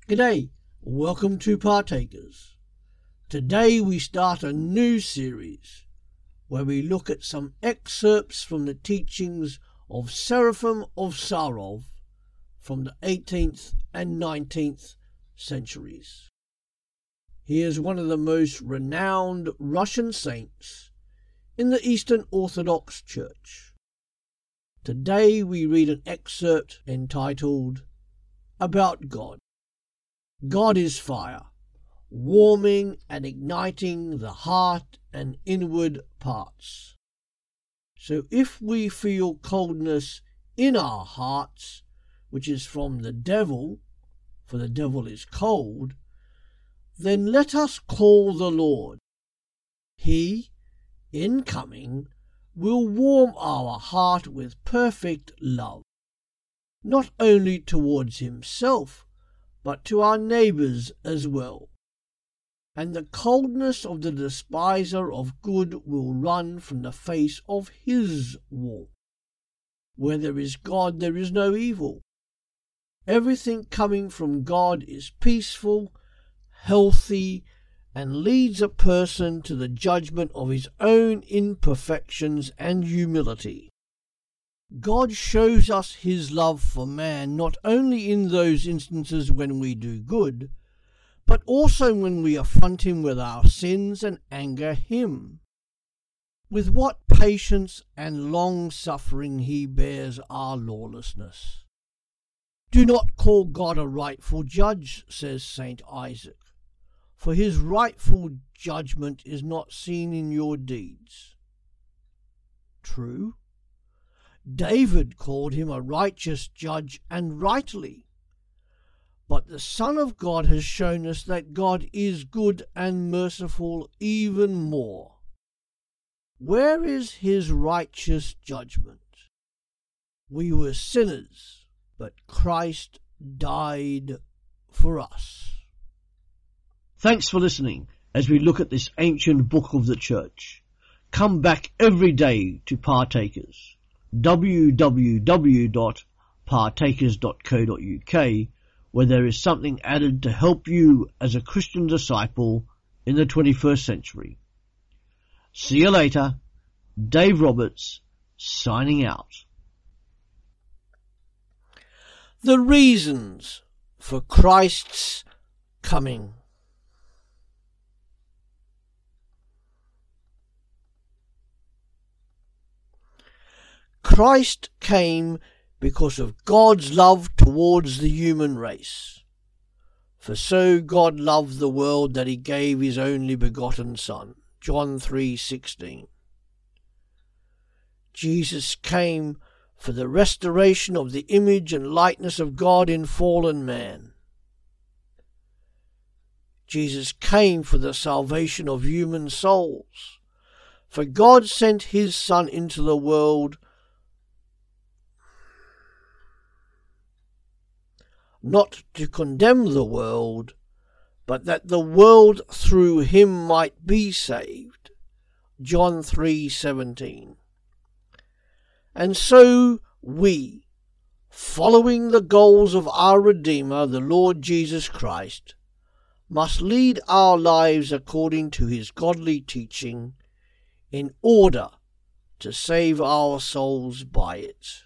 G'day, welcome to Partakers. Today we start a new series where we look at some excerpts from the teachings of Seraphim of Sarov from the 18th and 19th centuries. He is one of the most renowned Russian saints in the Eastern Orthodox Church. Today we read an excerpt entitled About God. God is fire, warming and igniting the heart and inward parts. So if we feel coldness in our hearts, which is from the devil, for the devil is cold, then let us call the Lord. He, in coming, will warm our heart with perfect love, not only towards himself, but to our neighbours as well. And the coldness of the despiser of good will run from the face of his warmth. Where there is God, there is no evil. Everything coming from God is peaceful, healthy, and leads a person to the judgment of his own imperfections and humility. God shows us his love for man not only in those instances when we do good, but also when we affront him with our sins and anger him. With what patience and long-suffering he bears our lawlessness. Do not call God a rightful judge, says Saint Isaac, for his rightful judgment is not seen in your deeds. True. David called him a righteous judge, and rightly. But the Son of God has shown us that God is good and merciful even more. Where is his righteous judgment? We were sinners, but Christ died for us. Thanks for listening as we look at this ancient book of the Church. Come back every day to Partakers. www.partakers.co.uk, where there is something added to help you as a Christian disciple in the 21st century. See you later. Dave Roberts, signing out. The reasons for Christ's coming. Christ came because of God's love towards the human race. For so God loved the world that he gave his only begotten Son. John 3:16. Jesus came for the restoration of the image and likeness of God in fallen man. Jesus came for the salvation of human souls. For God sent his Son into the world not to condemn the world, but that the world through him might be saved. John 3:17. And so we, following the goals of our Redeemer, the Lord Jesus Christ, must lead our lives according to his godly teaching in order to save our souls by it.